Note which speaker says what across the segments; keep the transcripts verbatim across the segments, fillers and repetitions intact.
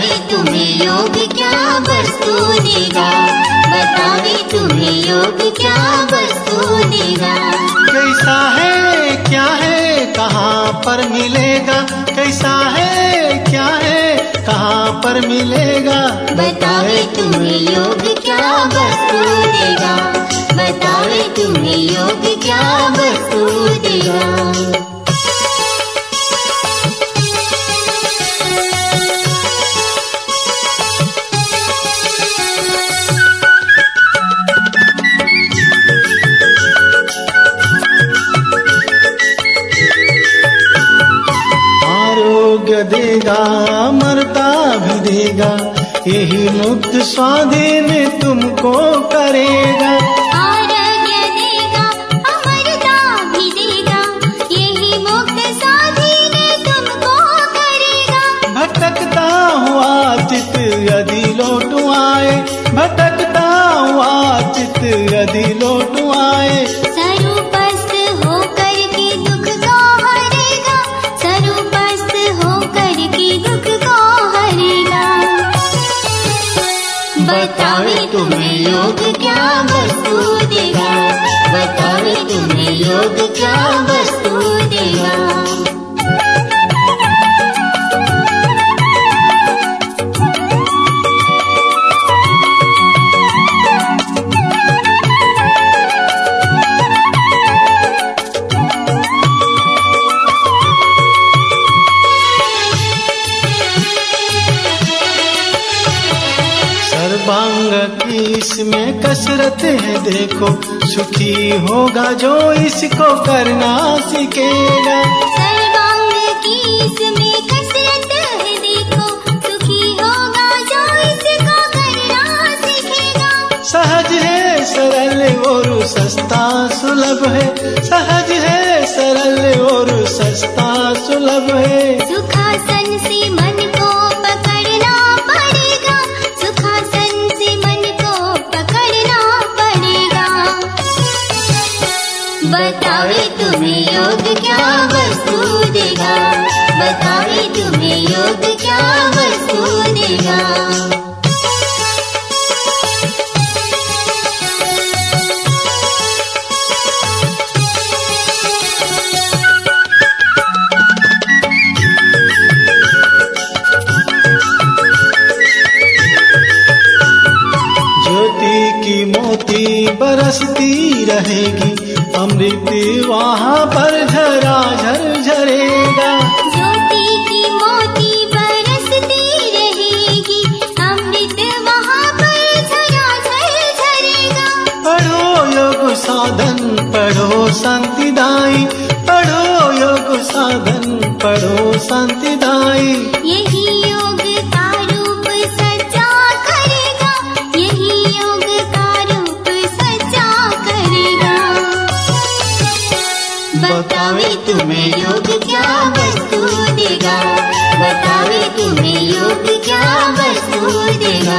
Speaker 1: बतावे तुम्हें योग क्या वस्तु देगा, बतावे तुम्हें योग क्या वस्तु देगा।
Speaker 2: कैसा है क्या है कहाँ पर मिलेगा, कैसा है क्या है कहाँ पर मिलेगा।
Speaker 1: बतावे तुम्हें योग क्या वस्तु देगा, बतावे तुम्हें योग क्या वस्तु देगा।
Speaker 2: आरोग्य देगा अमरता भी देगा, यही मुक्त स्वाधीन तुमको करेगा।
Speaker 1: आरोग्य देगा अमरता भी देगा, यही मुक्त स्वाधीन तुमको करेगा।
Speaker 2: भटकता हुआ चित यदि लौट आए, भटकता हुआ चित यदि लौट आए।
Speaker 1: सरूपस्थ होकर के दुख को हरेगा, सरूपस्थ होकर के दुख को हरेगा। बतावे तुम्हें योग क्या वस्तु देगा, बतावे तुम्हें योग क्या वस्तु देगा।
Speaker 2: सर्वांग की इसमें कसरत है देखो, सुखी होगा जो इसको करना सीखेगा।
Speaker 1: सर्वांग की इसमें कसरत है देखो, सुखी होगा जो इसको करना सीखेगा।
Speaker 2: सहज है सरल और सस्ता सुलभ है, सहज है सरल और सस्ता सुलभ है।
Speaker 1: सुखासन से मन को पकड़ना पड़ेगा, सुखासन से मन को पकड़ना पड़ेगा। बतावे तुम्हें योग क्या वस्तु देगा, बतावे तुम्हें योग क्या वस्तु देगा।
Speaker 2: मोती बरसती रहेगी, अमृत वहाँ पर झरा झर झरेगा।
Speaker 1: ज्योति की मोती बरसती रहेगी, अमृत वहाँ पर झरा झर झरेगा।
Speaker 2: पढ़ो योग साधन पढ़ो शांतिदायी, पढ़ो योग साधन पढ़ो शांतिदायी।
Speaker 1: यही योग का रूप सच्चा करेगा, यही योग का रूप सच्चा करेगा। बतावे तुम्हें योग क्या वस्तु देगा, बतावे तुम्हें योग क्या वस्तु देगा।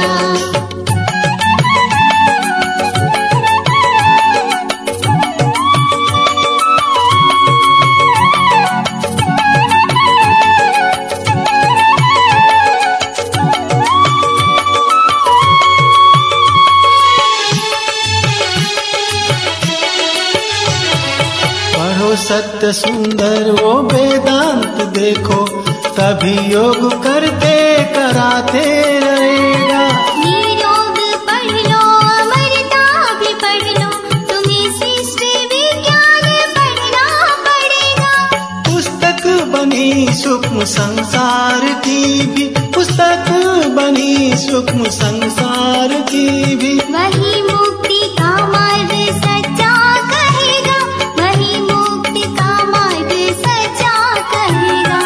Speaker 2: सत्य सुंदर वो वेदांत देखो, तभी योग करते कराते रहेगा।
Speaker 1: ये योग पढ़ लो अमरता भी पढ़ लो, तुम्हें श्रेष्ठ विज्ञान पढ़ना पड़ेगा।
Speaker 2: पुस्तक बनी सूक्ष्म संसार की भी, पुस्तक बनी सूक्ष्म संसार की भी।
Speaker 1: वही मुक्ति का मार्ग सच्चा कहेगा, वही मुक्ति का मार्ग सच्चा कहेगा।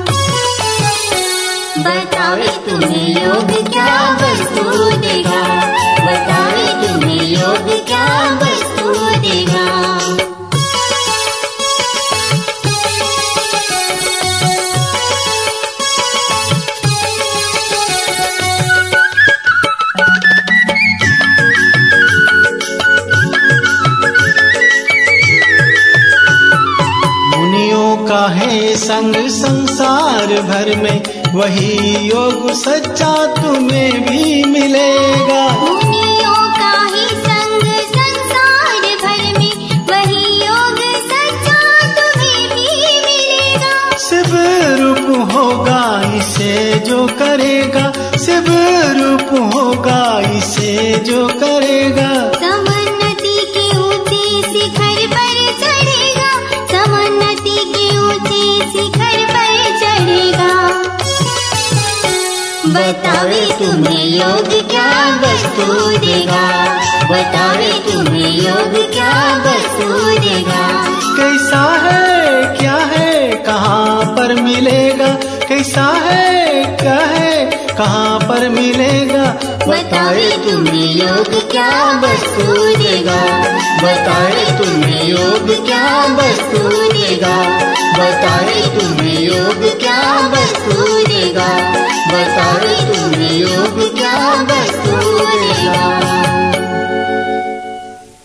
Speaker 1: बतावे तुम्हें योग क्या वस्तु देगा, बतावे तुम्हें योग क्या वस्तु देगा।
Speaker 2: संग संसार भर में वही योग सच्चा तुम्हें भी मिलेगा।
Speaker 1: मुनियों का ही संग संसार भर में, वही योग सच्चा तुम्हें भी मिलेगा।
Speaker 2: शिव रूप होगा इसे जो करेगा, शिव रूप होगा इसे जो करेगा।
Speaker 1: समोन्नति के ऊंचे शिखर पर चढ़ेगा, समोन्नति के ऊंचे शिखर पर चढ़ेगा। बतावे तुम्हें योग क्या वस्तु देगा, बतावे तुम्हें योग क्या वस्तु देगा।
Speaker 2: कैसा है क्या है कहाँ पर मिलेगा, कैसा है क्या है कहाँ पर मिलेगा।
Speaker 1: बतावे तुम्हें योग क्या वस्तु देगा, बतावे तुम्हें योग क्या वस्तु देगा, बतावे तुम्हें